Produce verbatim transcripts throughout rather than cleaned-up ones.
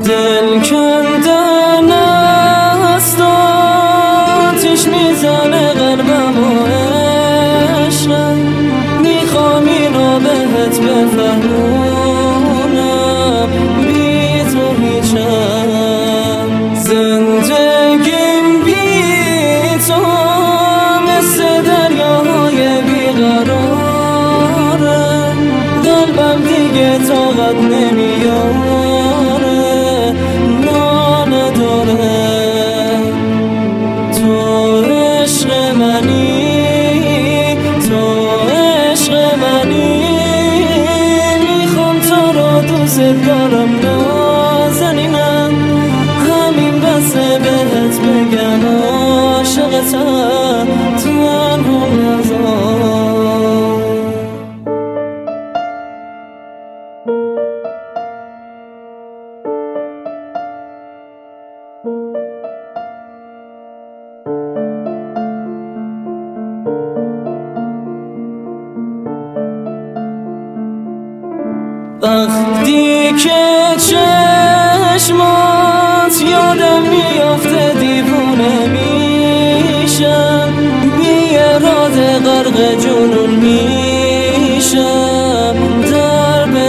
دل کندن است آتیش میزنه قلبم و عشقم، میخوام اینو بهت بفهمونم بی تو هیچم. زندگیم بی تو مثل دریاهای بیقراره، قلبم دیگه طاقت نمیاره، ما نداره. تو عشق منی، تو عشق منی، میخوام تو رو دوست دارم نازنینم، همین بسه بهت بگم عاشقتم تنها نذار. وقتی که چشمات یادم میافته دیوونه میشم، بی اراده غرق جنون میشم، در به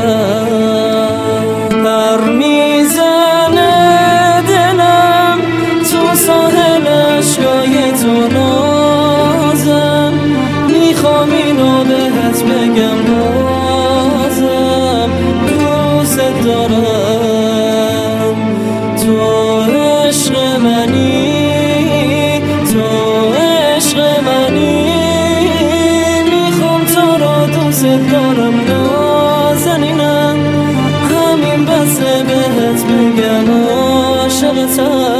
درم پر میزنه دلم تو ساحل عشقای تو نازم، میخوام اینو بهت بگم دارم. تو عشق منی، تو عشق منی، میخوام تو رو دوست دارم نازنینم، همین بسه بهت بگم عاشقتم.